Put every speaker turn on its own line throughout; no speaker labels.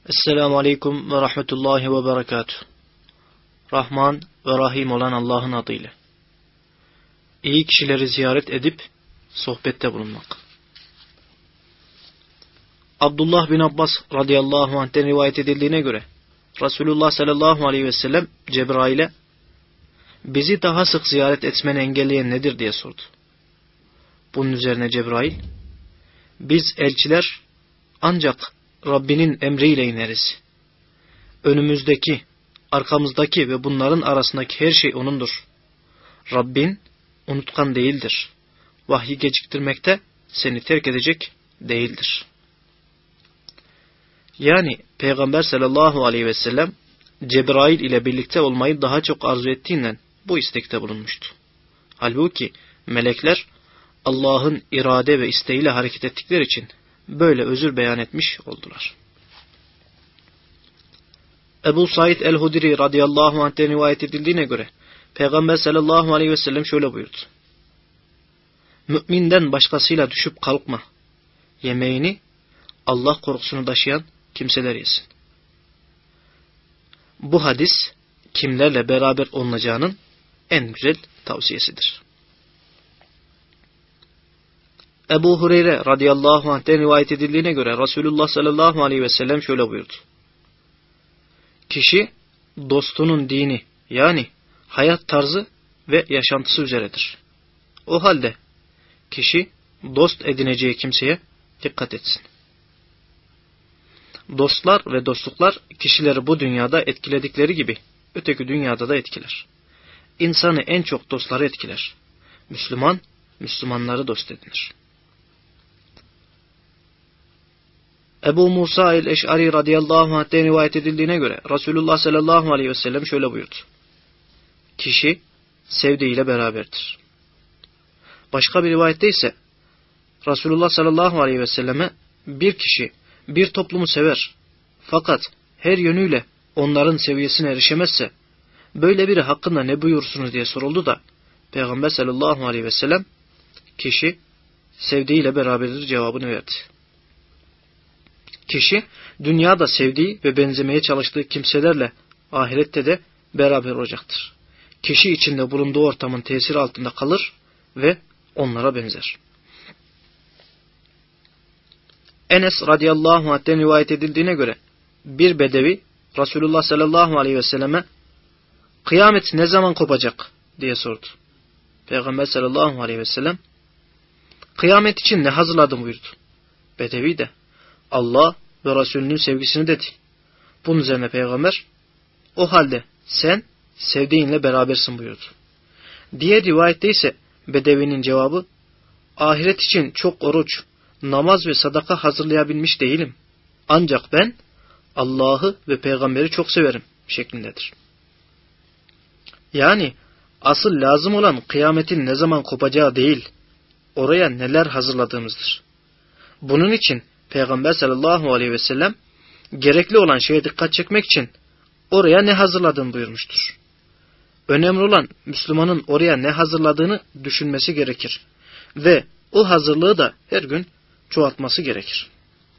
Esselamu Aleyküm ve Rahmetullahi ve Berekatuhu. Rahman ve Rahim olan Allah'ın adıyla. İyi kişileri ziyaret edip sohbette bulunmak. Abdullah bin Abbas radıyallahu anh'ten rivayet edildiğine göre Resulullah sallallahu aleyhi ve sellem Cebrail'e bizi daha sık ziyaret etmeni engelleyen nedir diye sordu. Bunun üzerine Cebrail, biz elçiler ancak Rabbinin emriyle ineriz. Önümüzdeki, arkamızdaki ve bunların arasındaki her şey O'nundur. Rabbin unutkan değildir. Vahyi geciktirmekte seni terk edecek değildir. Yani Peygamber sallallahu aleyhi ve sellem Cebrail ile birlikte olmayı daha çok arzu ettiğinden bu istekte bulunmuştu. Halbuki melekler Allah'ın irade ve isteğiyle hareket ettikleri için böyle özür beyan etmiş oldular. Ebu Said el-Hudri radıyallahu anh'ten rivayet edildiğine göre Peygamber sallallahu aleyhi ve sellem şöyle buyurdu. Müminden başkasıyla düşüp kalkma. Yemeğini Allah korkusunu taşıyan kimseler yesin. Bu hadis kimlerle beraber olunacağının en güzel tavsiyesidir. Ebu Hureyre radıyallahu anh'ten rivayet edildiğine göre Resulullah sallallahu aleyhi ve sellem şöyle buyurdu. Kişi dostunun dini yani hayat tarzı ve yaşantısı üzeredir. O halde kişi dost edineceği kimseye dikkat etsin. Dostlar ve dostluklar kişileri bu dünyada etkiledikleri gibi öteki dünyada da etkiler. İnsanı en çok dostları etkiler. Müslüman, Müslümanları dost edinir. Ebu Musa el-Eş'ari radıyallahu anh'ten rivayet edildiğine göre Resulullah sallallahu aleyhi ve sellem şöyle buyurdu. Kişi sevdiğiyle beraberdir. Başka bir rivayette ise Resulullah sallallahu aleyhi ve selleme bir kişi bir toplumu sever fakat her yönüyle onların seviyesine erişemezse böyle biri hakkında ne buyursunuz diye soruldu da Peygamber sallallahu aleyhi ve sellem kişi sevdiğiyle beraberdir cevabını verdi. Kişi dünyada sevdiği ve benzemeye çalıştığı kimselerle ahirette de beraber olacaktır. Kişi içinde bulunduğu ortamın tesiri altında kalır ve onlara benzer. Enes radıyallahu anh'ten rivayet edildiğine göre bir bedevi Resulullah sallallahu aleyhi ve selleme kıyamet ne zaman kopacak diye sordu. Peygamber sallallahu aleyhi ve sellem kıyamet için ne hazırladım buyurdu. Bedevi de Allah ve Resulünün sevgisini dedi. Bunun üzerine Peygamber o halde sen sevdiğinle berabersin buyurdu. Diğer rivayette ise bedevinin cevabı ahiret için çok oruç, namaz ve sadaka hazırlayabilmiş değilim. Ancak ben Allah'ı ve peygamberi çok severim şeklindedir. Yani asıl lazım olan kıyametin ne zaman kopacağı değil, oraya neler hazırladığımızdır. Bunun için Peygamber sallallahu aleyhi ve sellem gerekli olan şeye dikkat çekmek için oraya ne hazırladığını buyurmuştur. Önemli olan Müslümanın oraya ne hazırladığını düşünmesi gerekir. Ve o hazırlığı da her gün çoğaltması gerekir.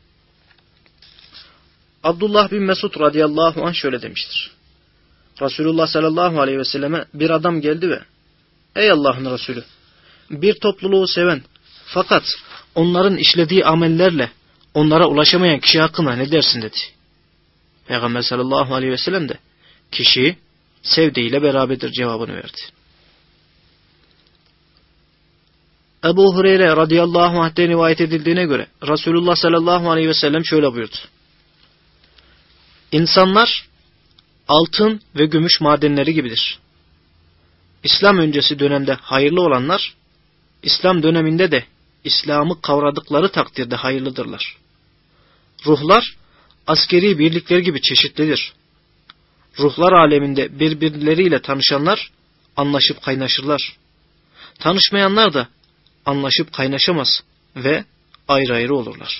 Abdullah bin Mesud radıyallahu anh şöyle demiştir. Resulullah sallallahu aleyhi ve selleme bir adam geldi ve ey Allah'ın Resulü bir topluluğu seven fakat onların işlediği amellerle onlara ulaşamayan kişi hakkında ne dersin dedi. Peygamber sallallahu aleyhi ve sellem de kişi sevdiğiyle beraberdir cevabını verdi. Ebu Hureyre radıyallahu anh'ten rivayet edildiğine göre Resulullah sallallahu aleyhi ve sellem şöyle buyurdu. İnsanlar altın ve gümüş madenleri gibidir. İslam öncesi dönemde hayırlı olanlar, İslam döneminde de İslam'ı kavradıkları takdirde hayırlıdırlar. Ruhlar askeri birlikler gibi çeşitlidir. Ruhlar aleminde birbirleriyle tanışanlar anlaşıp kaynaşırlar. Tanışmayanlar da anlaşıp kaynaşamaz ve ayrı ayrı olurlar.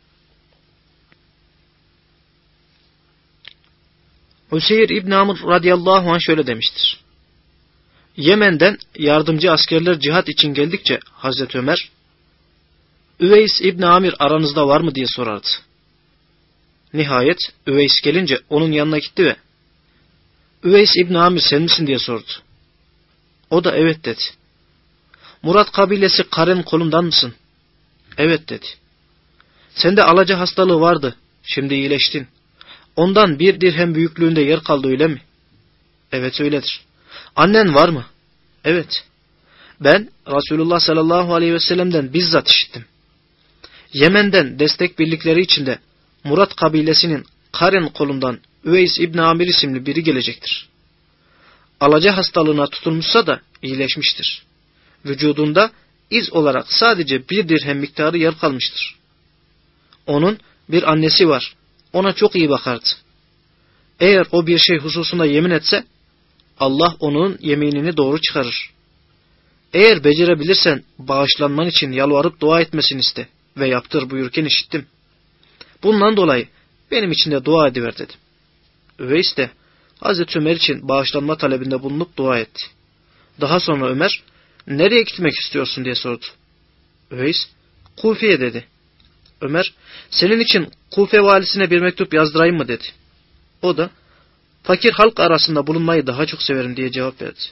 Hüseyr İbn Amr radıyallahu anh şöyle demiştir. Yemen'den yardımcı askerler cihat için geldikçe Hazreti Ömer, Üveys İbn Amir aranızda var mı diye sorardı. Nihayet Üveys gelince onun yanına gitti ve Üveys İbni Amir sen misin diye sordu. O da evet dedi. Murat kabilesi Karen kolundan mısın? Evet dedi. Sende alaca hastalığı vardı. Şimdi iyileştin. Ondan 1 dirhem büyüklüğünde yer kaldı öyle mi? Evet öyledir. Annen var mı? Evet. Ben Resulullah sallallahu aleyhi ve sellem'den bizzat işittim. Yemen'den destek birlikleri içinde Murat kabilesinin Karen kolundan Üveys İbni Amir isimli biri gelecektir. Alaca hastalığına tutulmuşsa da iyileşmiştir. Vücudunda iz olarak sadece 1 dirhem miktarı yer kalmıştır. Onun bir annesi var. Ona çok iyi bakardı. Eğer o bir şey hususunda yemin etse, Allah onun yeminini doğru çıkarır. Eğer becerebilirsen bağışlanman için yalvarıp dua etmesini iste ve yaptır buyurken işittim. Bundan dolayı benim için de dua ediver dedim. Üveys de Hazreti Ömer için bağışlanma talebinde bulunup dua etti. Daha sonra Ömer, nereye gitmek istiyorsun diye sordu. Üveys, Kufe'ye dedi. Ömer, senin için Kufe valisine bir mektup yazdırayım mı dedi. O da, fakir halk arasında bulunmayı daha çok severim diye cevap verdi.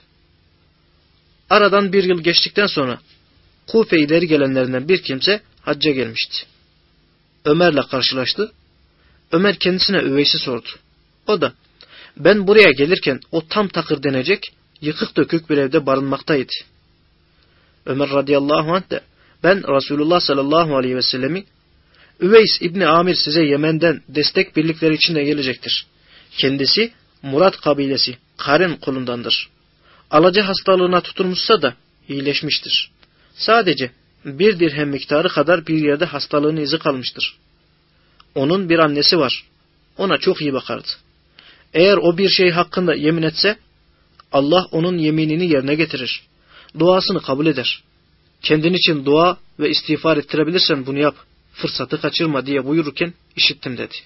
Aradan 1 yıl geçtikten sonra Kufe ileri gelenlerinden bir kimse hacca gelmişti. Ömer'le karşılaştı. Ömer kendisine Üveys'i sordu. O da, ben buraya gelirken o tam takır denecek, yıkık dökük bir evde barınmaktaydı. Ömer radıyallahu anh de, ben Resulullah sallallahu aleyhi ve sellemi, Üveys İbni Amir size Yemen'den destek birlikleri içinde gelecektir. Kendisi Murat kabilesi Karen kolundandır. Alaca hastalığına tutulmuşsa da iyileşmiştir. Sadece 1 dirhem miktarı kadar bir yerde hastalığın izi kalmıştır. Onun bir annesi var. Ona çok iyi bakardı. Eğer o bir şey hakkında yemin etse, Allah onun yeminini yerine getirir. Duasını kabul eder. Kendin için dua ve istiğfar ettirebilirsen bunu yap. Fırsatı kaçırma diye buyururken işittim dedi.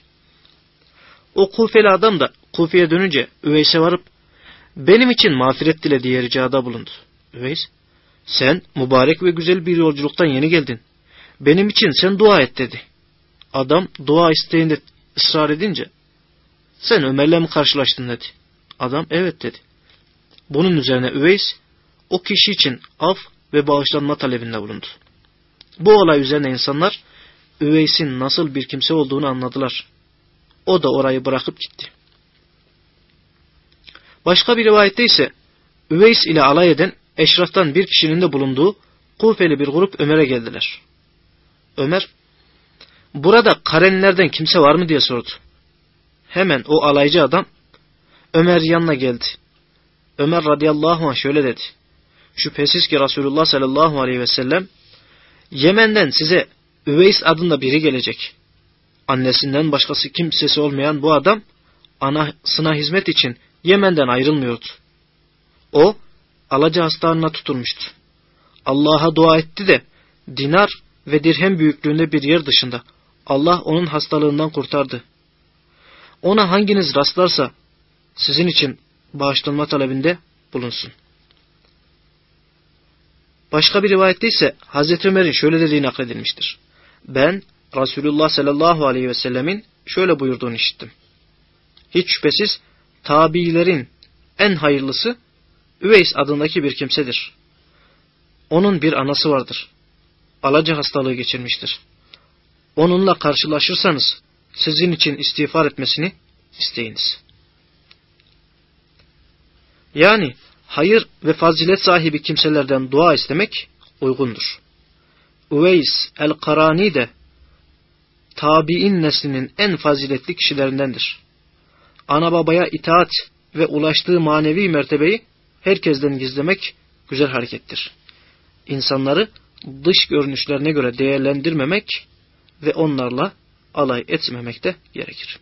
O Kufeli adam da Kufe'ye dönünce Üveys'e varıp benim için mağfiret dile diye ricada bulundu. Üveys, sen mübarek ve güzel bir yolculuktan yeni geldin. Benim için sen dua et dedi. Adam dua isteğinde ısrar edince sen Ömer'le mi karşılaştın dedi. Adam evet dedi. Bunun üzerine Üveys o kişi için af ve bağışlanma talebinde bulundu. Bu olay üzerine insanlar Üveys'in nasıl bir kimse olduğunu anladılar. O da orayı bırakıp gitti. Başka bir rivayette ise Üveys ile alay eden eşraftan bir kişinin de bulunduğu Kufeli bir grup Ömer'e geldiler. Ömer, burada Karenlerden kimse var mı diye sordu. Hemen o alaycı adam Ömer yanına geldi. Ömer radıyallahu anh şöyle dedi. Şüphesiz ki Resulullah sallallahu aleyhi ve sellem Yemen'den size Üveys adında biri gelecek. Annesinden başkası kimsesi olmayan bu adam anasına hizmet için Yemen'den ayrılmıyordu. O alaca hastalığına tutulmuştu. Allah'a dua etti de dinar ve dirhem büyüklüğünde bir yer dışında Allah onun hastalığından kurtardı. Ona hanginiz rastlarsa sizin için bağışlanma talebinde bulunsun. Başka bir rivayette ise Hazreti Ömer'in şöyle dediği nakledilmiştir. Ben Resulullah sallallahu aleyhi ve sellemin şöyle buyurduğunu işittim. Hiç şüphesiz tabiilerin en hayırlısı Üveys adındaki bir kimsedir. Onun bir anası vardır. Alaca hastalığı geçirmiştir. Onunla karşılaşırsanız sizin için istiğfar etmesini isteyiniz. Yani hayır ve fazilet sahibi kimselerden dua istemek uygundur. Üveys el-Karani de tabi'in neslinin en faziletli kişilerindendir. Ana babaya itaat ve ulaştığı manevi mertebeyi herkesten gizlemek güzel harekettir. İnsanları dış görünüşlerine göre değerlendirmemek ve onlarla alay etmemek de gerekir.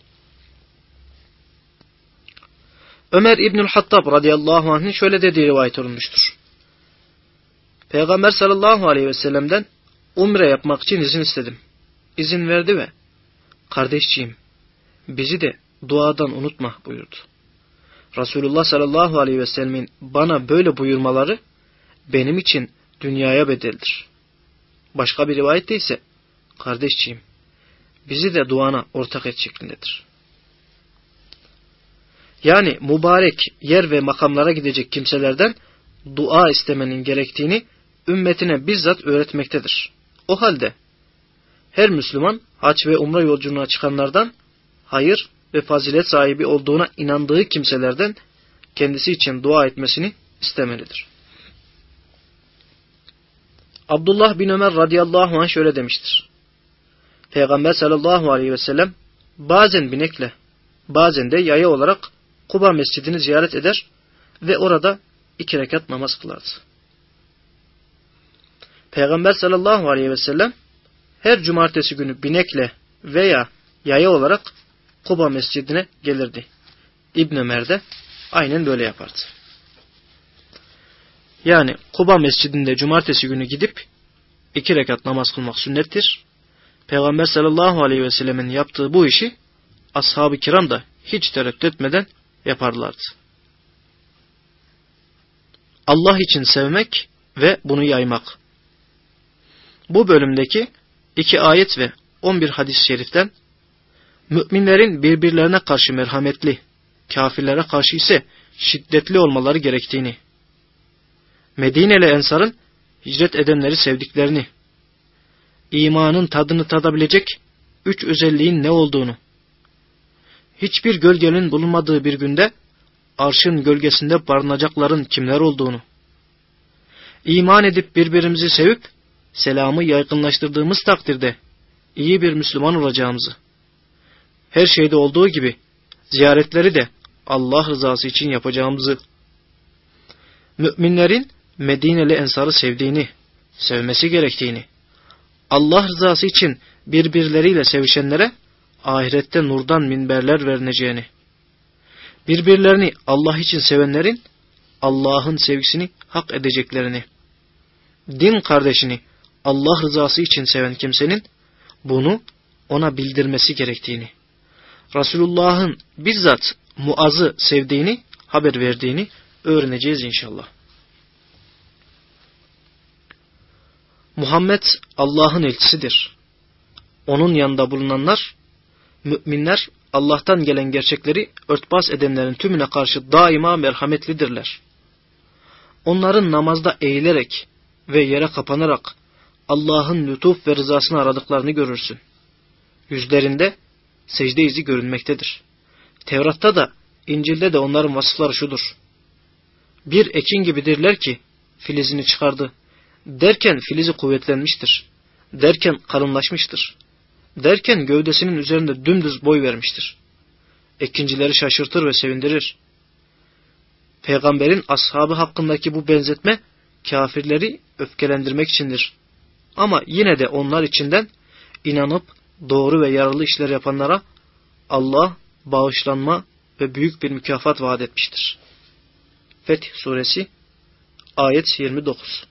Ömer İbnül Hattab radıyallahu anh'ın şöyle dediği rivayet olunmuştur. Peygamber sallallahu aleyhi ve sellem'den umre yapmak için izin istedim. İzin verdi ve kardeşciğim bizi de duadan unutma buyurdu. Resulullah sallallahu aleyhi ve sellemin bana böyle buyurmaları benim için dünyaya bedeldir. Başka bir rivayette ise kardeşciğim bizi de duana ortak et şeklindedir. Yani mübarek yer ve makamlara gidecek kimselerden dua istemenin gerektiğini ümmetine bizzat öğretmektedir. O halde her Müslüman hac ve umre yolculuğuna çıkanlardan hayır ve fazilet sahibi olduğuna inandığı kimselerden kendisi için dua etmesini istemelidir. Abdullah bin Ömer radıyallahu anh şöyle demiştir. Peygamber sallallahu aleyhi ve sellem bazen binekle, bazen de yaya olarak Kuba mescidini ziyaret eder ve orada 2 rekat namaz kılardı. Peygamber sallallahu aleyhi ve sellem her cumartesi günü binekle veya yaya olarak Kuba mescidine gelirdi. İbn Ömer de aynen böyle yapardı. Yani Kuba mescidinde cumartesi günü gidip 2 rekat namaz kılmak sünnettir. Peygamber sallallahu aleyhi ve sellemin yaptığı bu işi ashab-ı kiram da hiç tereddüt etmeden yaparlardı. Allah için sevmek ve bunu yaymak. Bu bölümdeki 2 ayet ve 11 hadis-i şeriften müminlerin birbirlerine karşı merhametli, kafirlere karşı ise şiddetli olmaları gerektiğini, Medineli Ensar'ın hicret edenleri sevdiklerini, imanın tadını tadabilecek 3 özelliğin ne olduğunu, hiçbir gölgenin bulunmadığı bir günde arşın gölgesinde barınacakların kimler olduğunu, iman edip birbirimizi sevip selamı yaygınlaştırdığımız takdirde iyi bir Müslüman olacağımızı, her şeyde olduğu gibi ziyaretleri de Allah rızası için yapacağımızı, müminlerin Medineli Ensar'ı sevdiğini, sevmesi gerektiğini, Allah rızası için birbirleriyle sevişenlere ahirette nurdan minberler verileceğini, birbirlerini Allah için sevenlerin Allah'ın sevgisini hak edeceklerini, din kardeşini Allah rızası için seven kimsenin bunu ona bildirmesi gerektiğini, Resulullah'ın bizzat Muaz'ı sevdiğini, haber verdiğini öğreneceğiz inşallah. Muhammed Allah'ın elçisidir. Onun yanında bulunanlar, müminler Allah'tan gelen gerçekleri örtbas edenlerin tümüne karşı daima merhametlidirler. Onların namazda eğilerek ve yere kapanarak Allah'ın lütuf ve rızasını aradıklarını görürsün. Yüzlerinde secde izi görünmektedir. Tevrat'ta da İncil'de de onların vasıfları şudur. Bir ekin gibidirler ki filizini çıkardı. Derken filizi kuvvetlenmiştir. Derken kalınlaşmıştır. Derken gövdesinin üzerinde dümdüz boy vermiştir. Ekincileri şaşırtır ve sevindirir. Peygamberin ashabı hakkındaki bu benzetme kafirleri öfkelendirmek içindir. Ama yine de onlar içinden inanıp doğru ve yararlı işler yapanlara Allah bağışlanma ve büyük bir mükafat vaat etmiştir. Fetih Suresi ayet 29.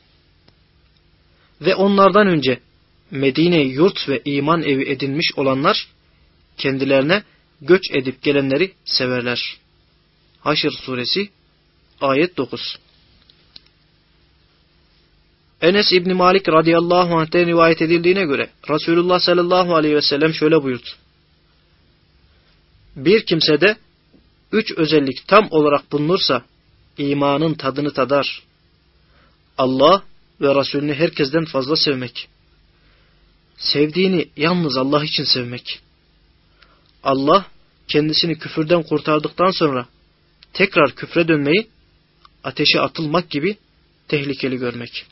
Ve onlardan önce Medine'yi yurt ve iman evi edinmiş olanlar kendilerine göç edip gelenleri severler. Haşr Suresi ayet 9. Enes İbni Malik radıyallahu anh'ten rivayet edildiğine göre Resulullah sallallahu aleyhi ve sellem şöyle buyurdu. Bir kimsede 3 özellik tam olarak bulunursa imanın tadını tadar. Allah ve Resulünü herkesten fazla sevmek. Sevdiğini yalnız Allah için sevmek. Allah kendisini küfürden kurtardıktan sonra tekrar küfre dönmeyi ateşe atılmak gibi tehlikeli görmek.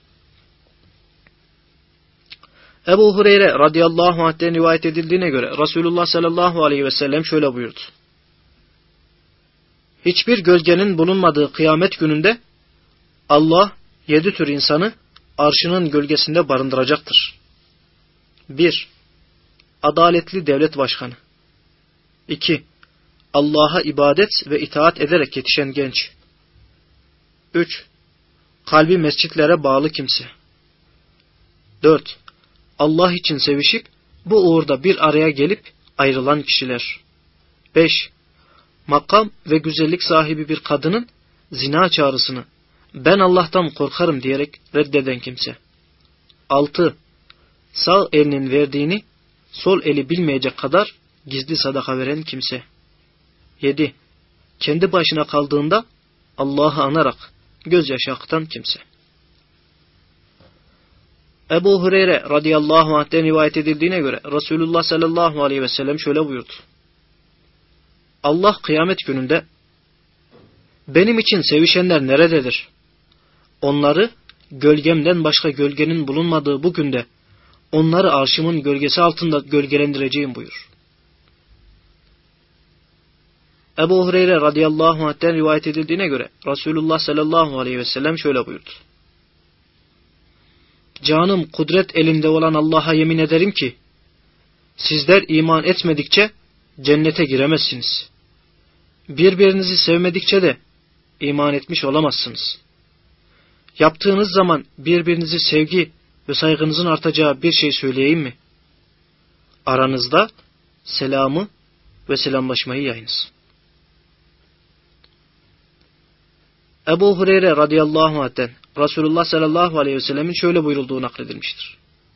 Ebu Hureyre radıyallahu anh'ten rivayet edildiğine göre Resulullah sallallahu aleyhi ve sellem şöyle buyurdu. Hiçbir gölgenin bulunmadığı kıyamet gününde Allah 7 tür insanı arşının gölgesinde barındıracaktır. 1. Adaletli devlet başkanı. 2. Allah'a ibadet ve itaat ederek yetişen genç. 3. Kalbi mescitlere bağlı kimse. 4. Allah için sevişip bu uğurda bir araya gelip ayrılan kişiler. 5. Makam ve güzellik sahibi bir kadının zina çağrısını ben Allah'tan korkarım diyerek reddeden kimse. 6. Sağ elinin verdiğini sol eli bilmeyecek kadar gizli sadaka veren kimse. 7. Kendi başına kaldığında Allah'ı anarak gözyaşı akıtan kimse. Ebu Hureyre radıyallahu anh'ten rivayet edildiğine göre Resulullah sallallahu aleyhi ve sellem şöyle buyurdu. Allah kıyamet gününde benim için sevişenler nerededir? Onları gölgemden başka gölgenin bulunmadığı bu günde onları arşımın gölgesi altında gölgelendireceğim buyur. Ebu Hureyre radıyallahu anh'ten rivayet edildiğine göre Resulullah sallallahu aleyhi ve sellem şöyle buyurdu. Canım kudret elinde olan Allah'a yemin ederim ki sizler iman etmedikçe cennete giremezsiniz. Birbirinizi sevmedikçe de iman etmiş olamazsınız. Yaptığınız zaman birbirinizi sevgi ve saygınızın artacağı bir şey söyleyeyim mi? Aranızda selamı ve selamlaşmayı yayınız. Ebu Hureyre radıyallahu anh'ten Resulullah sallallahu aleyhi ve sellemin şöyle buyurulduğu nakledilmiştir.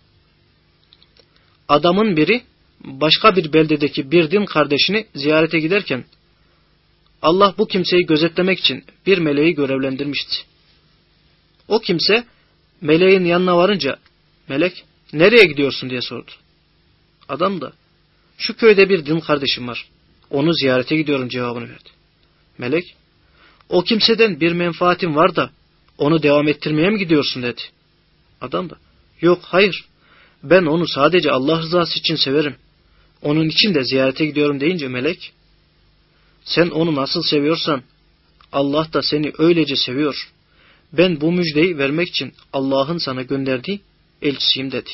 Adamın biri başka bir beldedeki bir din kardeşini ziyarete giderken Allah bu kimseyi gözetlemek için bir meleği görevlendirmişti. O kimse meleğin yanına varınca melek nereye gidiyorsun diye sordu. Adam da şu köyde bir din kardeşim var. Onu ziyarete gidiyorum cevabını verdi. Melek o kimseden bir menfaatin var da onu devam ettirmeye mi gidiyorsun dedi. Adam da yok hayır ben onu sadece Allah rızası için severim. Onun için de ziyarete gidiyorum deyince melek sen onu nasıl seviyorsan Allah da seni öylece seviyor. Ben bu müjdeyi vermek için Allah'ın sana gönderdiği elçisiyim dedi.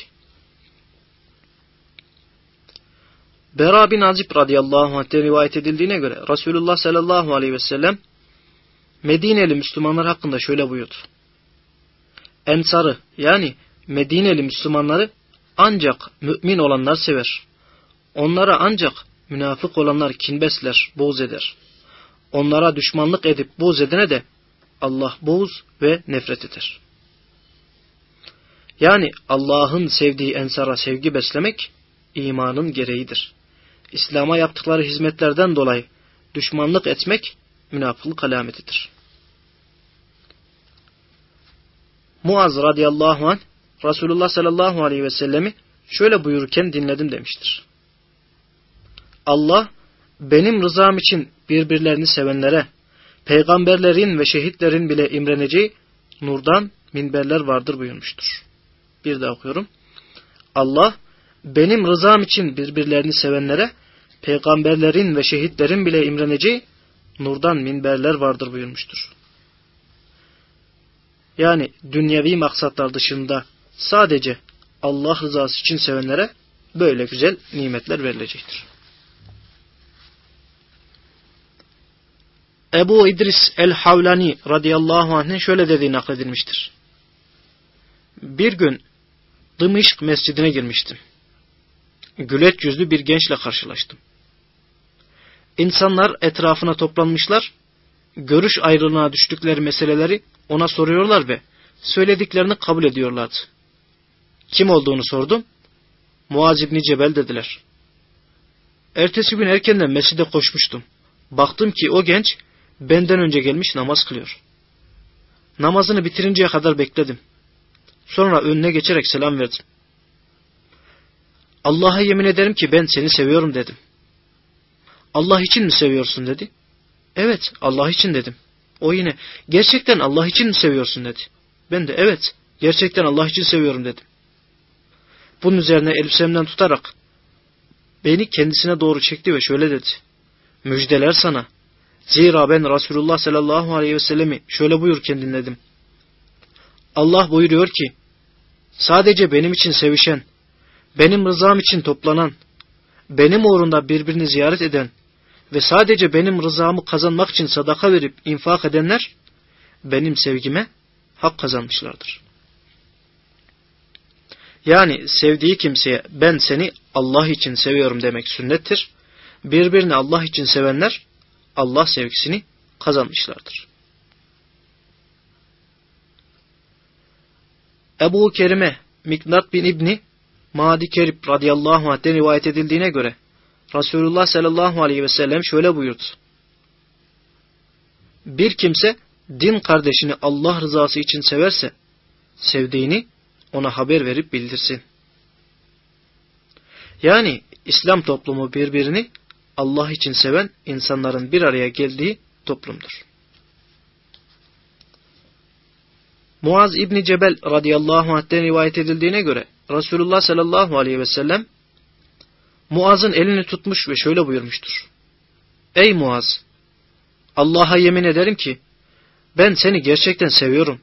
Bera bin Azib radıyallahu anh'ten rivayet edildiğine göre Resulullah sallallahu aleyhi ve sellem Medineli Müslümanlar hakkında şöyle buyurdu. Ensarı yani Medineli Müslümanları ancak mümin olanlar sever. Onlara ancak münafık olanlar kin besler, buğz eder. Onlara düşmanlık edip buğz edene de Allah buğz ve nefret eder. Yani Allah'ın sevdiği ensara sevgi beslemek imanın gereğidir. İslam'a yaptıkları hizmetlerden dolayı düşmanlık etmek münafıklık alametidir. Muaz radıyallahu anh Resulullah sallallahu aleyhi ve sellemi şöyle buyururken dinledim demiştir. Allah benim rızam için birbirlerini sevenlere, peygamberlerin ve şehitlerin bile imreneceği nurdan minberler vardır buyurmuştur. Bir daha okuyorum. Allah benim rızam için birbirlerini sevenlere, peygamberlerin ve şehitlerin bile imreneceği nurdan minberler vardır buyurmuştur. Yani dünyevi maksatlar dışında sadece Allah rızası için sevenlere böyle güzel nimetler verilecektir. Ebu İdris el-Havlani radıyallahu anh'ın şöyle dediği nakledilmiştir. Bir gün Dımışk mescidine girmiştim. Güleç yüzlü bir gençle karşılaştım. İnsanlar etrafına toplanmışlar, görüş ayrılığına düştükleri meseleleri ona soruyorlar ve söylediklerini kabul ediyorlardı. Kim olduğunu sordum. Muaz İbni Cebel dediler. Ertesi gün erkenden mescide koşmuştum. Baktım ki o genç benden önce gelmiş namaz kılıyor. Namazını bitirinceye kadar bekledim. Sonra önüne geçerek selam verdim. Allah'a yemin ederim ki ben seni seviyorum dedim. Allah için mi seviyorsun dedi. Evet Allah için dedim. O yine gerçekten Allah için mi seviyorsun dedi. Ben de evet gerçekten Allah için seviyorum dedim. Bunun üzerine elbisemden tutarak beni kendisine doğru çekti ve şöyle dedi. Müjdeler sana. Zira ben Resulullah sallallahu aleyhi ve sellemi şöyle buyurken dinledim. Allah buyuruyor ki sadece benim için sevişen, benim rızam için toplanan, benim uğrunda birbirini ziyaret eden ve sadece benim rızamı kazanmak için sadaka verip infak edenler benim sevgime hak kazanmışlardır. Yani sevdiği kimseye ben seni Allah için seviyorum demek sünnettir. Birbirini Allah için sevenler Allah sevgisini kazanmışlardır. Ebu Kerime Miknat bin İbni Madi Kerib radıyallahu anh'ten rivayet edildiğine göre Resulullah sallallahu aleyhi ve sellem şöyle buyurdu. Bir kimse din kardeşini Allah rızası için severse sevdiğini ona haber verip bildirsin. Yani İslam toplumu birbirini Allah için seven insanların bir araya geldiği toplumdur. Muaz İbni Cebel radıyallahu anh'ten rivayet edildiğine göre Resulullah sallallahu aleyhi ve sellem Muaz'ın elini tutmuş ve şöyle buyurmuştur. Ey Muaz! Allah'a yemin ederim ki ben seni gerçekten seviyorum.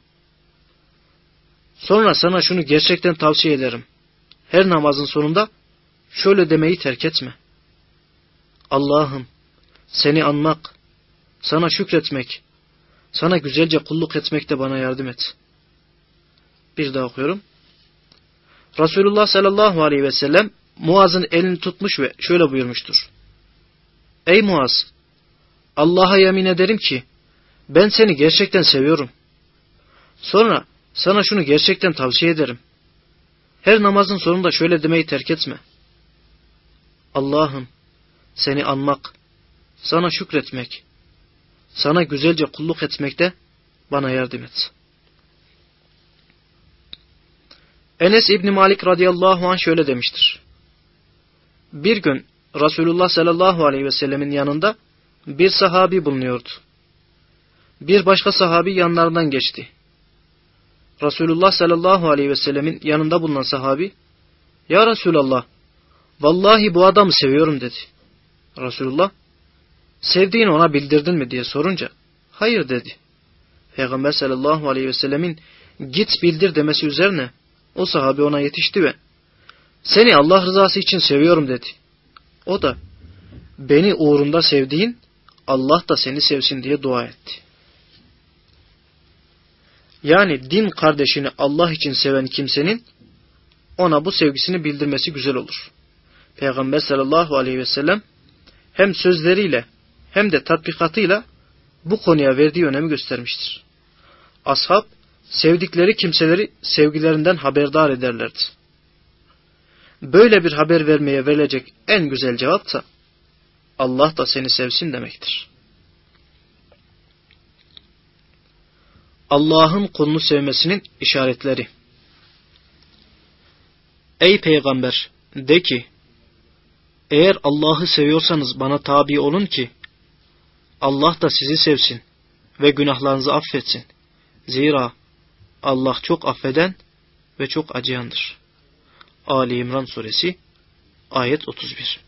Sonra sana şunu gerçekten tavsiye ederim. Her namazın sonunda şöyle demeyi terk etme. Allah'ım seni anmak, sana şükretmek, sana güzelce kulluk etmekte bana yardım et. Bir daha okuyorum. Resulullah sallallahu aleyhi ve sellem Muaz'ın elini tutmuş ve şöyle buyurmuştur. Ey Muaz! Allah'a yemin ederim ki ben seni gerçekten seviyorum. Sonra sana şunu gerçekten tavsiye ederim. Her namazın sonunda şöyle demeyi terk etme. Allah'ım seni anmak, sana şükretmek, sana güzelce kulluk etmekte bana yardım et. Enes İbni Malik radıyallahu anh şöyle demiştir. Bir gün Resulullah sallallahu aleyhi ve sellemin yanında bir sahabi bulunuyordu. Bir başka sahabi yanlarından geçti. Resulullah sallallahu aleyhi ve sellemin yanında bulunan sahabi, Ya Resulallah, vallahi bu adamı seviyorum dedi. Resulullah, sevdiğini ona bildirdin mi diye sorunca, hayır dedi. Peygamber sallallahu aleyhi ve sellemin git bildir demesi üzerine o sahabi ona yetişti ve seni Allah rızası için seviyorum dedi. O da beni uğrunda sevdiğin Allah da seni sevsin diye dua etti. Yani din kardeşini Allah için seven kimsenin ona bu sevgisini bildirmesi güzel olur. Peygamber sallallahu aleyhi ve sellem hem sözleriyle hem de tatbikatıyla bu konuya verdiği önemi göstermiştir. Ashab sevdikleri kimseleri sevgilerinden haberdar ederlerdi. Böyle bir haber vermeye verilecek en güzel cevap da Allah da seni sevsin demektir. Allah'ın kulunu sevmesinin işaretleri. Ey peygamber, de ki, eğer Allah'ı seviyorsanız bana tabi olun ki Allah da sizi sevsin ve günahlarınızı affetsin. Zira Allah çok affeden ve çok acıyandır. Ali İmran suresi ayet 31.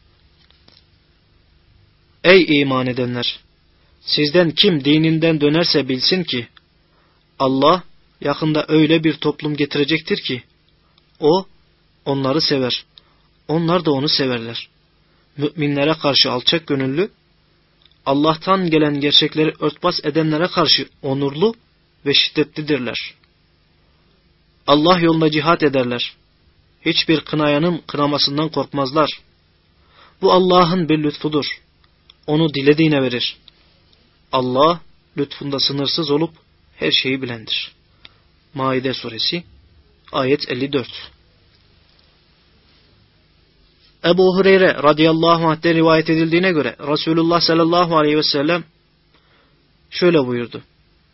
Ey iman edenler! Sizden kim dininden dönerse bilsin ki Allah yakında öyle bir toplum getirecektir ki o onları sever. Onlar da onu severler. Müminlere karşı alçak gönüllü, Allah'tan gelen gerçekleri örtbas edenlere karşı onurlu ve şiddetlidirler. Allah yolunda cihat ederler. Hiçbir kınayanın kınamasından korkmazlar. Bu Allah'ın bir lütfudur. Onu dilediğine verir. Allah lütfunda sınırsız olup her şeyi bilendir. Maide suresi ayet 54. Ebu Hureyre radıyallahu anh'ten rivayet edildiğine göre Resulullah sallallahu aleyhi ve sellem şöyle buyurdu.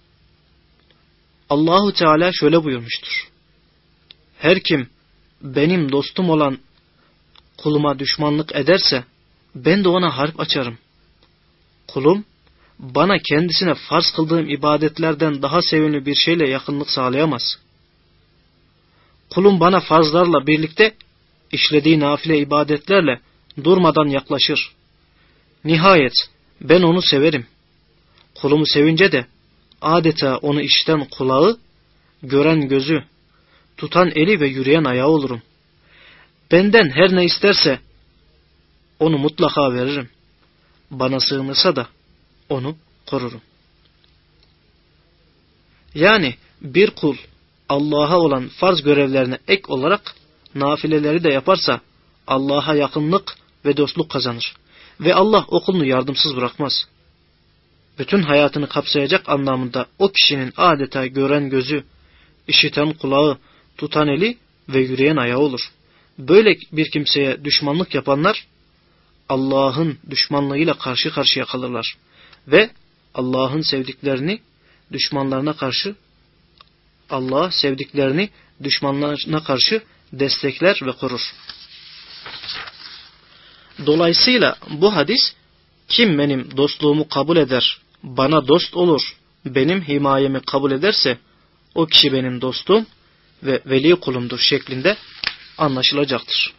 Allahu Teala şöyle buyurmuştur. Her kim benim dostum olan kuluma düşmanlık ederse ben de ona harp açarım. Kulum bana kendisine farz kıldığım ibadetlerden daha sevimli bir şeyle yakınlık sağlayamaz. Kulum bana farzlarla birlikte işlediği nafile ibadetlerle durmadan yaklaşır. Nihayet ben onu severim. Kulumu sevince de adeta onu işiten kulağı, gören gözü, tutan eli ve yürüyen ayağı olurum. Benden her ne isterse onu mutlaka veririm. Bana sığınırsa da onu korurum. Yani bir kul Allah'a olan farz görevlerine ek olarak nafileleri de yaparsa Allah'a yakınlık ve dostluk kazanır. Ve Allah o kulunu yardımsız bırakmaz. Bütün hayatını kapsayacak anlamında o kişinin adeta gören gözü, işiten kulağı, tutan eli ve yürüyen ayağı olur. böyle bir kimseye düşmanlık yapanlar Allah'ın düşmanlığıyla karşı karşıya kalırlar. Ve Allah'ın sevdiklerini düşmanlarına karşı, Allah sevdiklerini düşmanlarına karşı destekler ve korur. Dolayısıyla bu hadis, kim benim dostluğumu kabul eder, bana dost olur, benim himayemi kabul ederse o kişi benim dostum ve veli kulumdur şeklinde anlaşılacaktır.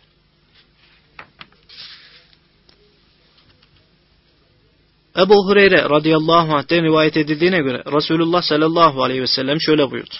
Ebu Hureyre radıyallahu anh'ten rivayet edildiğine göre Resulullah sallallahu aleyhi ve sellem şöyle buyurdu.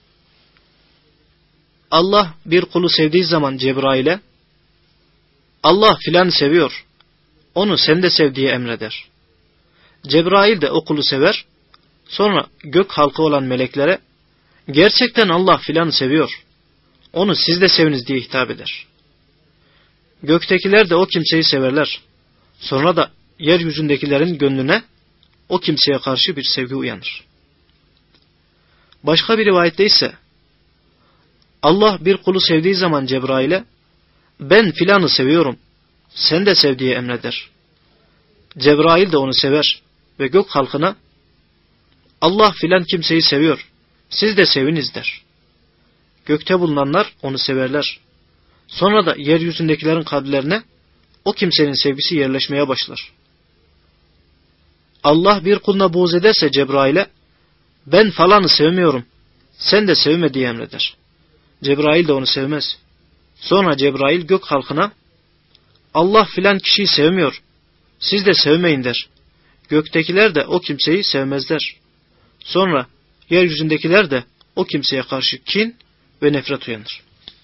Allah bir kulu sevdiği zaman Cebrail'e, Allah filan seviyor, onu sen de sev diye emreder. Cebrail de o kulu sever, sonra gök halkı olan meleklere, gerçekten Allah filanı seviyor, onu siz de seviniz diye hitap eder. Göktekiler de o kimseyi severler, sonra da yeryüzündekilerin gönlüne o kimseye karşı bir sevgi uyanır. Başka bir rivayette ise, Allah bir kulu sevdiği zaman Cebrail'e, ben filanı seviyorum, sen de sev diye emreder. Cebrail de onu sever ve gök halkına, Allah filan kimseyi seviyor, siz de seviniz der. Gökte bulunanlar onu severler. Sonra da yeryüzündekilerin kalplerine o kimsenin sevgisi yerleşmeye başlar. Allah bir kuluna buğz ederse Cebrail'e, ben falanı sevmiyorum, sen de sevme diye emreder. Cebrail de onu sevmez. Sonra Cebrail gök halkına, Allah filan kişiyi sevmiyor, siz de sevmeyin der. Göktekiler de o kimseyi sevmezler. Sonra yeryüzündekiler de o kimseye karşı kin ve nefret uyanır.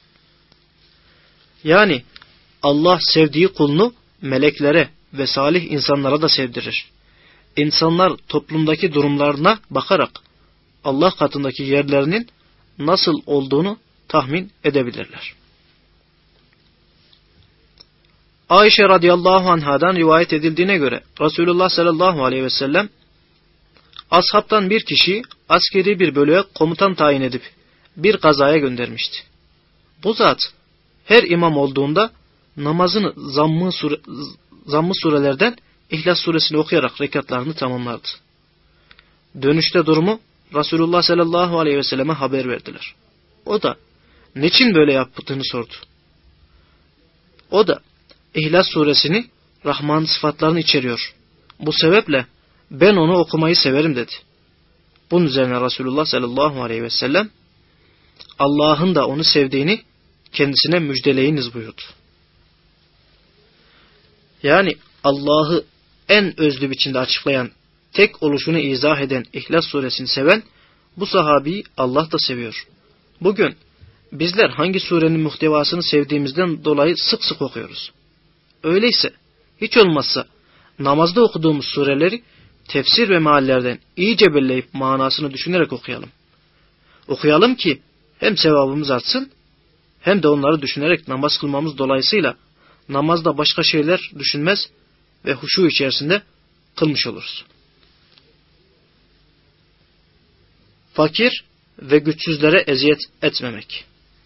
Yani Allah sevdiği kulunu meleklere ve salih insanlara da sevdirir. İnsanlar toplumdaki durumlarına bakarak Allah katındaki yerlerinin nasıl olduğunu tahmin edebilirler. Ayşe radıyallahu anhadan rivayet edildiğine göre Resulullah sallallahu aleyhi ve sellem ashabtan bir kişiyi askeri bir bölüğe komutan tayin edip bir gazaya göndermişti. Bu zat her imam olduğunda namazını zammı surelerden İhlas suresini okuyarak rekatlarını tamamlardı. Dönüşte durumu Resulullah sallallahu aleyhi ve selleme haber verdiler. O da niçin böyle yaptığını sordu. O da İhlas suresini Rahman sıfatlarını içeriyor. Bu sebeple ben onu okumayı severim dedi. Bunun üzerine Resulullah sallallahu aleyhi ve sellem Allah'ın da onu sevdiğini kendisine müjdeleyiniz buyurdu. Yani Allah'ı en özlü biçimde açıklayan, tek oluşunu izah eden İhlas suresini seven bu sahabeyi Allah da seviyor. Bugün bizler hangi surenin muhtevasını sevdiğimizden dolayı sık sık okuyoruz. Öyleyse hiç olmazsa namazda okuduğumuz sureleri tefsir ve meallerden iyice belleyip manasını düşünerek okuyalım. Okuyalım ki hem sevabımız artsın hem de onları düşünerek namaz kılmamız dolayısıyla namazda başka şeyler düşünmez ve huşu içerisinde kılmış oluruz. Fakir ve güçsüzlere eziyet etmemek.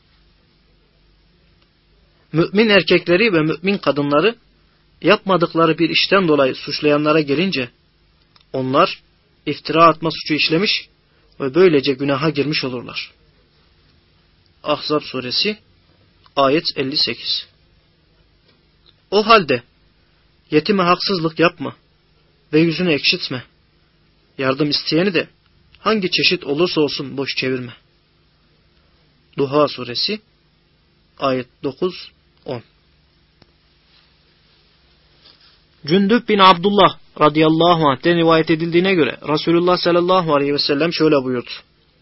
Mümin erkekleri ve mümin kadınları yapmadıkları bir işten dolayı suçlayanlara gelince onlar iftira atma suçu işlemiş ve böylece günaha girmiş olurlar. Ahzab suresi ayet 58. O halde yetime haksızlık yapma ve yüzünü ekşitme. Yardım isteyeni de hangi çeşit olursa olsun boş çevirme. Duha suresi ayet 9-10. Cündüb bin Abdullah radıyallahu anh'ten rivayet edildiğine göre Resulullah sallallahu aleyhi ve sellem şöyle buyurdu.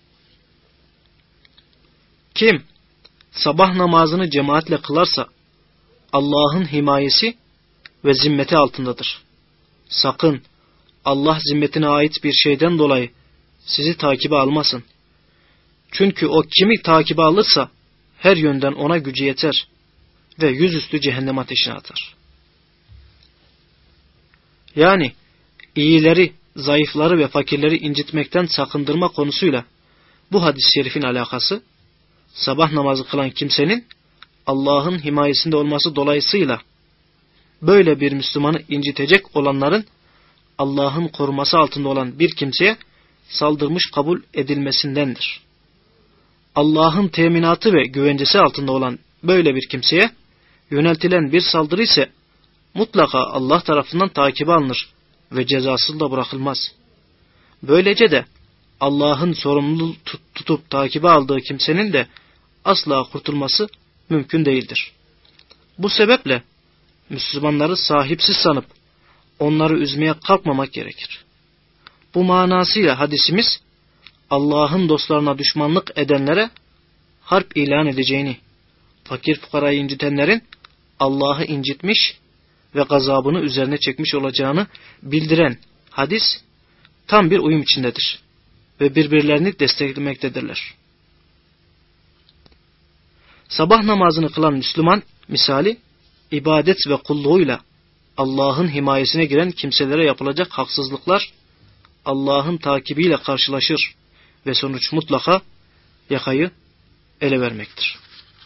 Kim sabah namazını cemaatle kılarsa Allah'ın himayesi ve zimmeti altındadır. Sakın Allah zimmetine ait bir şeyden dolayı sizi takibe almasın. Çünkü o kimi takibe alırsa her yönden ona gücü yeter ve yüzüstü cehennem ateşine atar. Yani iyileri, zayıfları ve fakirleri incitmekten sakındırma konusuyla bu hadis-i şerifin alakası sabah namazı kılan kimsenin Allah'ın himayesinde olması dolayısıyla böyle bir Müslümanı incitecek olanların Allah'ın koruması altında olan bir kimseye saldırmış kabul edilmesindendir. Allah'ın teminatı ve güvencesi altında olan böyle bir kimseye yöneltilen bir saldırı ise mutlaka Allah tarafından takibe alınır ve cezasız da bırakılmaz. Böylece de Allah'ın sorumlu tutup takibe aldığı kimsenin de asla kurtulması mümkün değildir. Bu sebeple Müslümanları sahipsiz sanıp onları üzmeye kalkmamak gerekir. Bu manasıyla hadisimiz Allah'ın dostlarına düşmanlık edenlere harp ilan edeceğini, fakir fukarayı incitenlerin Allah'ı incitmiş ve gazabını üzerine çekmiş olacağını bildiren hadis tam bir uyum içindedir ve birbirlerini desteklemektedirler. Sabah namazını kılan Müslüman misali ibadet ve kulluğuyla Allah'ın himayesine giren kimselere yapılacak haksızlıklar Allah'ın takibiyle karşılaşır ve sonuç mutlaka yakayı ele vermektir.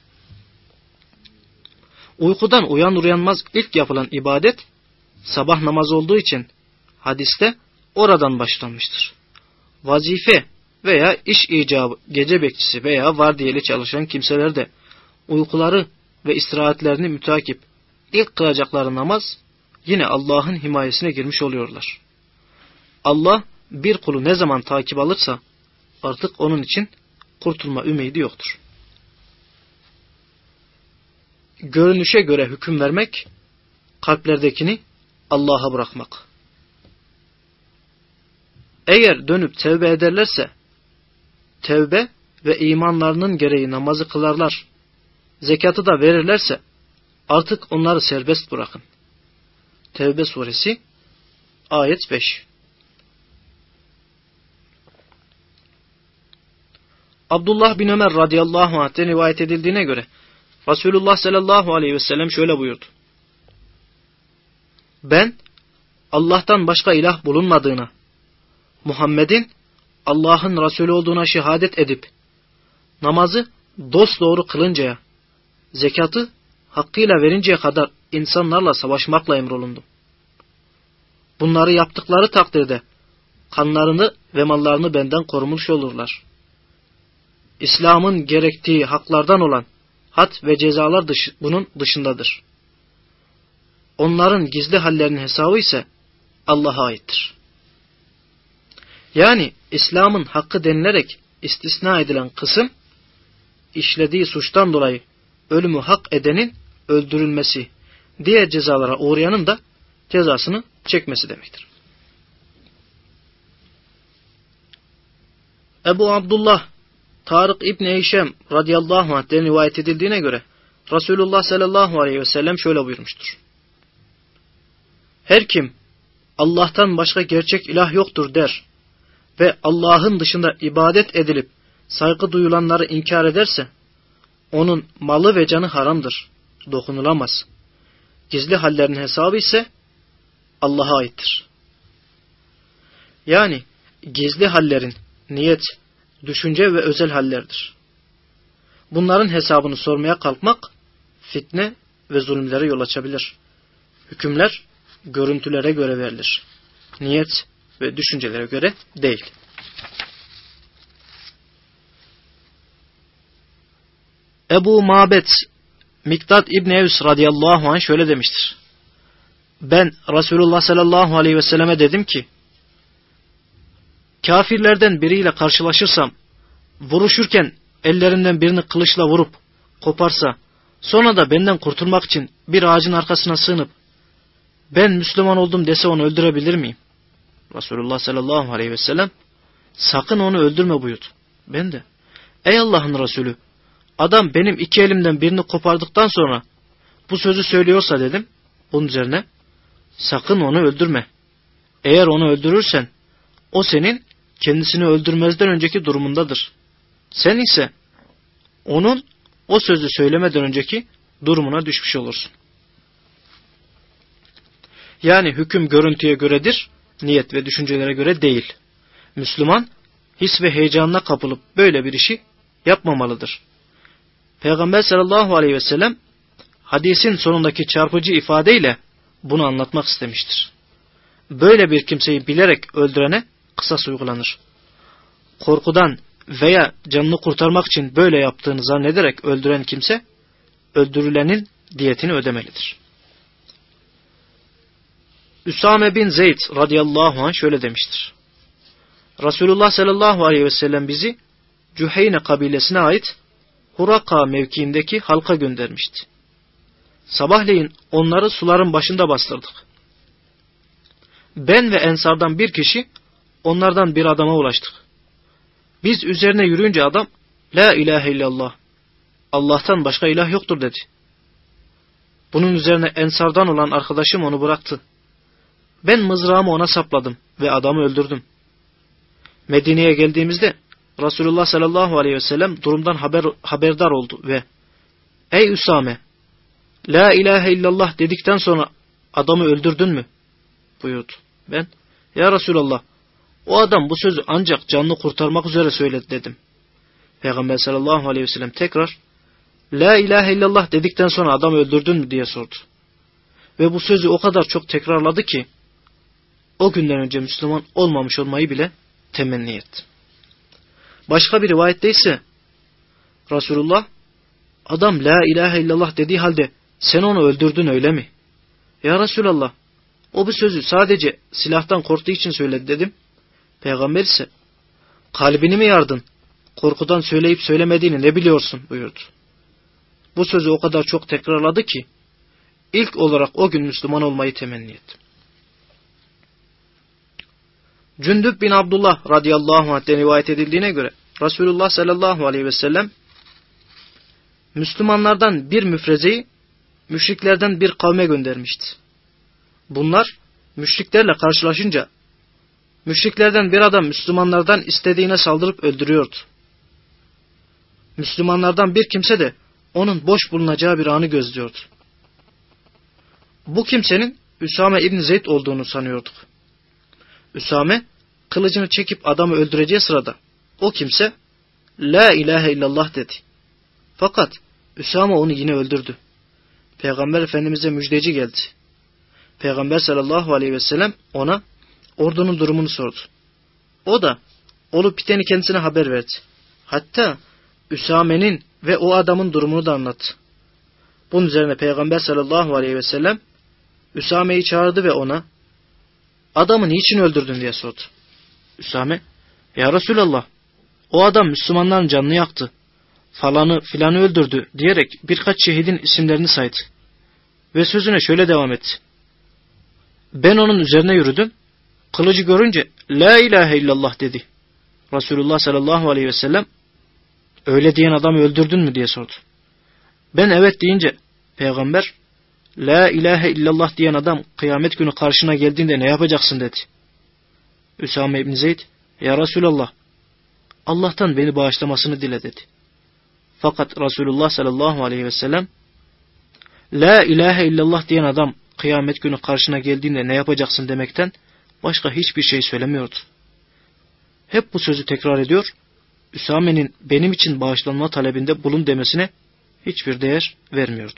Uykudan uyanır uyanmaz ilk yapılan ibadet sabah namazı olduğu için hadiste oradan başlanmıştır. Vazife veya iş icabı gece bekçisi veya vardiyeli çalışan kimseler de uykuları ve istirahatlerini mütakip ilk kılacakları namaz yine Allah'ın himayesine girmiş oluyorlar. Allah bir kulu ne zaman takip alırsa artık onun için kurtulma ümidi yoktur. Görünüşe göre hüküm vermek, kalplerdekini Allah'a bırakmak. Eğer dönüp tevbe ederlerse, tevbe ve imanlarının gereği namazı kılarlar, zekatı da verirlerse, artık onları serbest bırakın. Tevbe suresi, ayet 5. Abdullah bin Ömer radıyallahu anh'ten rivayet edildiğine göre, Resulullah sallallahu aleyhi ve sellem şöyle buyurdu. Ben, Allah'tan başka ilah bulunmadığına, Muhammed'in Allah'ın Resulü olduğuna şehadet edip, namazı dosdoğru kılıncaya, zekatı hakkıyla verinceye kadar insanlarla savaşmakla emrolundum. Bunları yaptıkları takdirde kanlarını ve mallarını benden korumuş olurlar. İslam'ın gerektiği haklardan olan had ve cezalar bunun dışındadır. Onların gizli hallerinin hesabı ise Allah'a aittir. Yani İslam'ın hakkı denilerek istisna edilen kısım, işlediği suçtan dolayı ölümü hak edenin öldürülmesi, diğer cezalara uğrayanın da cezasını çekmesi demektir. Ebu Abdullah Tarık İbni Hişam radıyallahu anh'ten rivayet edildiğine göre Resulullah sallallahu aleyhi ve sellem şöyle buyurmuştur. Her kim Allah'tan başka gerçek ilah yoktur der ve Allah'ın dışında ibadet edilip saygı duyulanları inkar ederse onun malı ve canı haramdır, dokunulamaz. Gizli hallerin hesabı ise Allah'a aittir. Yani gizli hallerin niyet, düşünce ve özel hallerdir. Bunların hesabını sormaya kalkmak fitne ve zulümlere yol açabilir. Hükümler görüntülere göre verilir. Niyet ve düşüncelere göre değil. Ebu Mabet Mikdad İbni Evs radıyallahu anh şöyle demiştir. Ben Resulullah sallallahu aleyhi ve selleme dedim ki, kafirlerden biriyle karşılaşırsam, vuruşurken ellerinden birini kılıçla vurup koparsa, sonra da benden kurtulmak için bir ağacın arkasına sığınıp, ben Müslüman oldum dese onu öldürebilir miyim? Resulullah sallallahu aleyhi ve sellem, sakın onu öldürme buyurdu. Ben de, ey Allah'ın Resulü, adam benim iki elimden birini kopardıktan sonra bu sözü söylüyorsa dedim, bunun üzerine, sakın onu öldürme. Eğer onu öldürürsen, o senin kendisini öldürmezden önceki durumundadır. Sen ise onun o sözü söylemeden önceki durumuna düşmüş olursun. Yani hüküm görüntüye göredir, niyet ve düşüncelere göre değil. Müslüman his ve heyecanına kapılıp böyle bir işi yapmamalıdır. Peygamber sallallahu aleyhi ve sellem hadisin sonundaki çarpıcı ifadeyle bunu anlatmak istemiştir. Böyle bir kimseyi bilerek öldürene kısas uygulanır. Korkudan veya canını kurtarmak için böyle yaptığını zannederek öldüren kimse, öldürülenin diyetini ödemelidir. Üsame bin Zeyd radıyallahu anh şöyle demiştir. Resulullah sallallahu aleyhi ve sellem bizi Cüheyne kabilesine ait Huraka mevkiindeki halka göndermişti. Sabahleyin onları suların başında bastırdık. Ben ve ensardan bir kişi onlardan bir adama ulaştık. Biz üzerine yürüyünce adam La ilahe illallah, Allah'tan başka ilah yoktur dedi. Bunun üzerine ensardan olan arkadaşım onu bıraktı. Ben mızrağımı ona sapladım ve adamı öldürdüm. Medine'ye geldiğimizde Resulullah sallallahu aleyhi ve sellem durumdan haberdar oldu ve Ey Üsame, La ilahe illallah dedikten sonra adamı öldürdün mü? Buyurdu. Ben, Ya Resulallah, o adam bu sözü ancak canını kurtarmak üzere söyledi dedim. Peygamber sallallahu aleyhi ve sellem tekrar La ilahe illallah dedikten sonra adamı öldürdün mü diye sordu. Ve bu sözü o kadar çok tekrarladı ki o günden önce Müslüman olmamış olmayı bile temenni etti. Başka bir rivayette ise Resulullah adam La ilahe illallah dediği halde sen onu öldürdün öyle mi? Ya Resulallah, o bu sözü sadece silahtan korktuğu için söyledi dedim. Peygamber ise kalbini mi yardın? Korkudan söyleyip söylemediğini ne biliyorsun buyurdu. Bu sözü o kadar çok tekrarladı ki ilk olarak o gün Müslüman olmayı temenni ettim. Cündüb bin Abdullah radıyallahu anh'ten rivayet edildiğine göre Resulullah sallallahu aleyhi ve sellem Müslümanlardan bir müfrezeyi müşriklerden bir kavme göndermişti. Bunlar müşriklerle karşılaşınca müşriklerden bir adam Müslümanlardan istediğine saldırıp öldürüyordu. Müslümanlardan bir kimse de onun boş bulunacağı bir anı gözlüyordu. Bu kimsenin Üsame İbni Zeyd olduğunu sanıyorduk. Üsame kılıcını çekip adamı öldüreceği sırada o kimse La ilahe illallah dedi. Fakat Üsame onu yine öldürdü. Peygamber Efendimiz'e müjdeci geldi. Peygamber sallallahu aleyhi ve sellem ona ordunun durumunu sordu. O da olup biteni kendisine haber verdi. Hatta Üsame'nin ve o adamın durumunu da anlattı. Bunun üzerine Peygamber sallallahu aleyhi ve sellem Üsame'yi çağırdı ve ona adamı niçin öldürdün diye sordu. Üsame, Ya Resulallah, o adam Müslümanların canını yaktı, falanı filanı öldürdü diyerek birkaç şehidin isimlerini saydı. Ve sözüne şöyle devam etti. Ben onun üzerine yürüdüm, kılıcı görünce La ilahe illallah dedi. Resulullah sallallahu aleyhi ve sellem öyle diyen adamı öldürdün mü diye sordu. Ben evet deyince Peygamber La ilahe illallah diyen adam kıyamet günü karşına geldiğinde ne yapacaksın dedi. Üsame İbni Zeyd, Ya Resulallah, Allah'tan beni bağışlamasını dile dedi. Fakat Resulullah sallallahu aleyhi ve sellem La ilahe illallah diyen adam kıyamet günü karşına geldiğinde ne yapacaksın demekten başka hiçbir şey söylemiyordu. Hep bu sözü tekrar ediyor, Üsame'nin benim için bağışlanma talebinde bulun demesine hiçbir değer vermiyordu.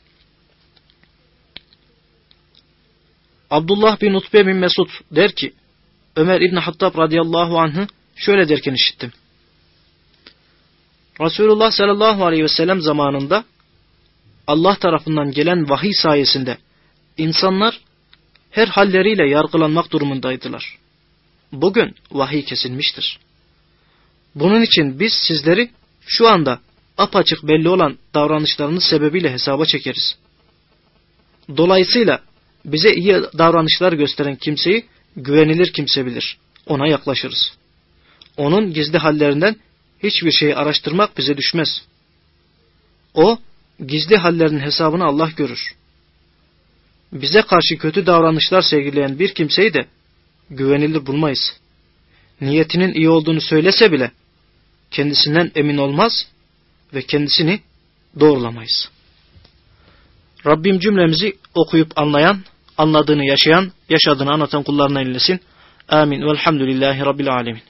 Abdullah bin Utbe bin Mesud der ki, Ömer İbni Hattab radıyallahu anh'ı şöyle derken işittim. Resulullah sallallahu aleyhi ve sellem zamanında Allah tarafından gelen vahiy sayesinde insanlar her halleriyle yargılanmak durumundaydılar. Bugün vahiy kesilmiştir. Bunun için biz sizleri şu anda apaçık belli olan davranışlarınız sebebiyle hesaba çekeriz. Dolayısıyla bize iyi davranışlar gösteren kimseyi güvenilir kimse bilir. Ona yaklaşırız. Onun gizli hallerinden hiçbir şeyi araştırmak bize düşmez. O, gizli hallerinin hesabını Allah görür. Bize karşı kötü davranışlar sergileyen bir kimseyi de güvenilir bulmayız. Niyetinin iyi olduğunu söylese bile kendisinden emin olmaz ve kendisini doğrulamayız. Rabbim cümlemizi okuyup anlayan, anladığını yaşayan, yaşadığını anlatan kullarına eylesin. Amin. Velhamdülillahi Rabbil alemin.